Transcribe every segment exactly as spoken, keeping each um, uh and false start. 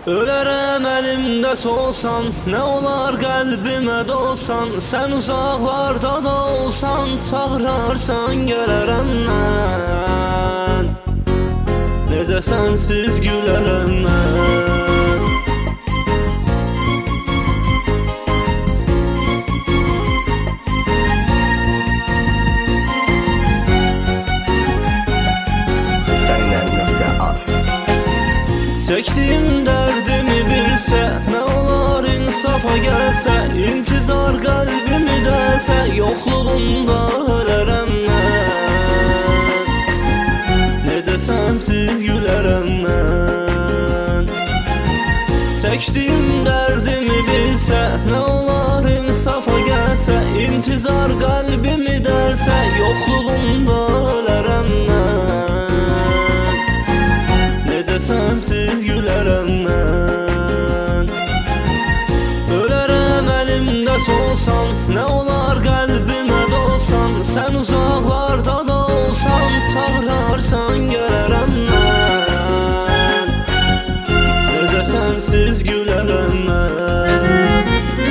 Ölərəm əlimdə solsan, nə olar qəlbimə dolsan. Sən uzaqlarda da olsan, çağırarsan gələrəm mən. Necə sənsiz gülərəm mən. Çəkdiyim dərdimi bilsə, nə olar insafa gəlsə. İntizar qəlbimi dəsə, yoxluğunda ölərəm mən. Necə sənsiz gülərəm mən. Çəkdiyim dərdimi bilsə, nə olar insafa gəlsə. İntizar qəlbimi dəsə, yoxluğunda ölərəm mən. Sənsiz gülərəm mən. Ölərəm əlimdə solsan, nə olar qəlbimə dolsan. Sən uzaqlarda da olsan, çağırarsan gələrəm mən. Necə sənsiz gülərəm mən.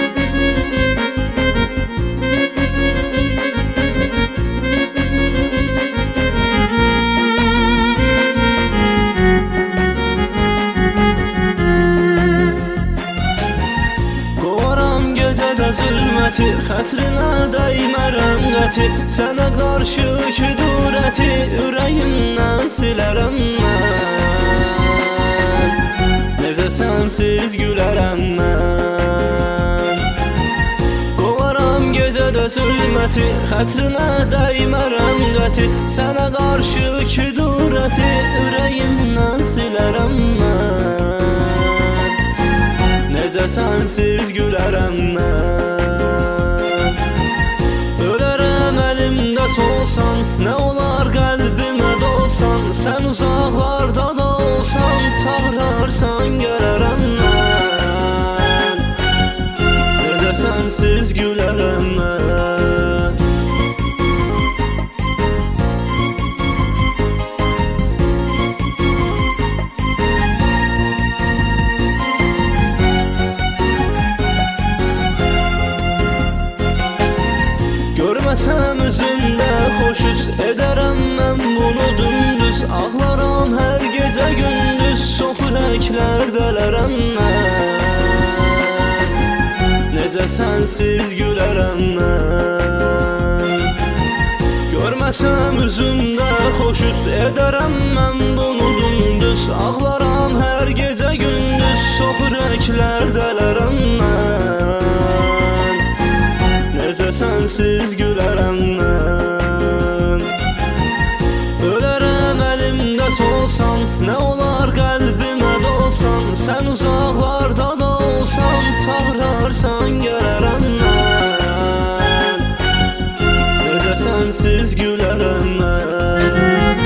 Zülməti, xətrinə dəymərəm qəti. Sənə qarşı küdurəti, ürəyimdən silərəm mən. Necə sənsiz gülərəm mən. Qovaram gecədə zülməti, xətrinə dəymərəm qəti. Sənə qarşı küdurəti, ürəyimdən silərəm mən. Necə sənsiz gülərəm mən. Ölərəm əlimdə solsan, nə olar qəlbimə dolsan. Sən uzaqlarda da olsan, çağırarsan gələrəm mən. Necə sənsiz gülərəm mən. Görməsəm üzümdə xoşuz, edərəm mən bunu dümdüz. Ağlaram hər gecə gündüz, çox ürəklər dələrəm mən. Necə sənsiz gülərəm mən. Görməsəm üzümdə xoşuz, edərəm mən bunu dümdüz. Ağlaram hər gecə gündüz, çox ürəklər dələrəm mən. Necə sənsiz gülərəm mən. Ölərəm əlimdə solsan, nə olar qəlbimə dolsan. Sən uzaqlarda da olsan, çağırarsan gələrəm mən. Necə sənsiz gülərəm mən.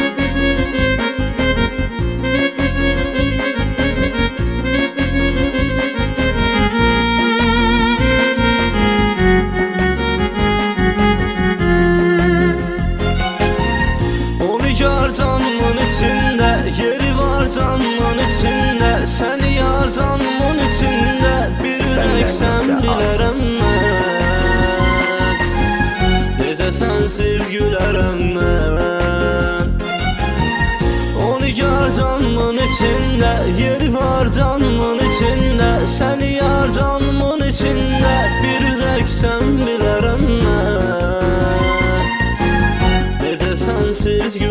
Canımın içində, yeri var canımın içində. Səni yar canımın içində, bir ürəksən bilərəm mən. Necə sənsiz gülərəm mən. Onu yar canımın içində, yeri var canımın içində. Səni yar canımın içində, bir ürəksən bilərəm mən. Necə sənsiz gülərəm mən.